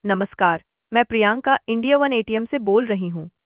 नमस्कार, मैं Priyanka India one ATM से बोल रही हूँ।